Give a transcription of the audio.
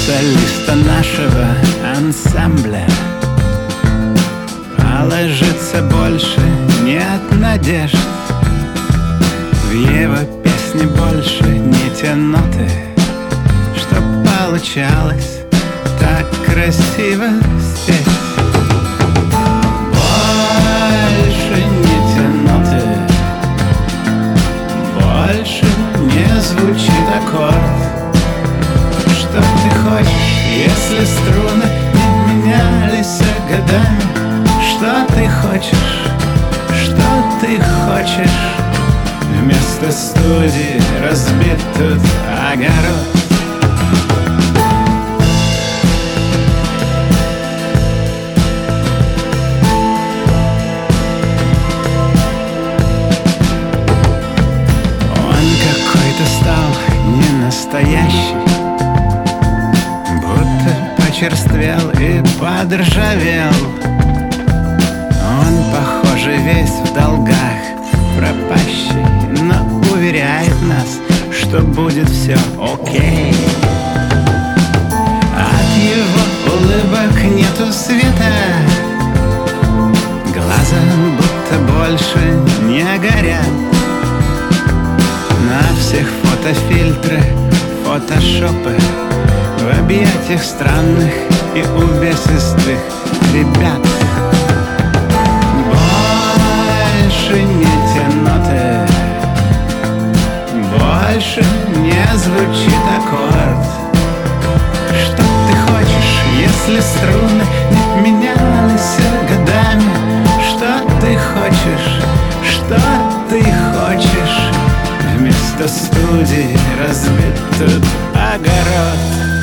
солиста нашего ансамбля, а ложится больше нет надежд. В его песне больше не те ноты, что получалось так красиво спеть. Больше не те ноты, больше не звучит аккорд. Что ты хочешь, если струны не менялись годами? Что ты хочешь, что ты хочешь? Вместо студии разбит тут огород. Он какой-то стал ненастоящий, будто почерствел и подржавел. Он, похоже, весь в долгах, пропащий, но уверяет нас, что будет все окей. От его улыбок нету света, глаза будто больше не горят. На всех фотофильтры, фотошопы, в объятиях странных и увесистых ребят. Больше не те ноты, больше не звучит аккорд. Что ты хочешь, если струны не менялись годами? Что ты хочешь, что ты хочешь? Вместо студии разбит тут огород.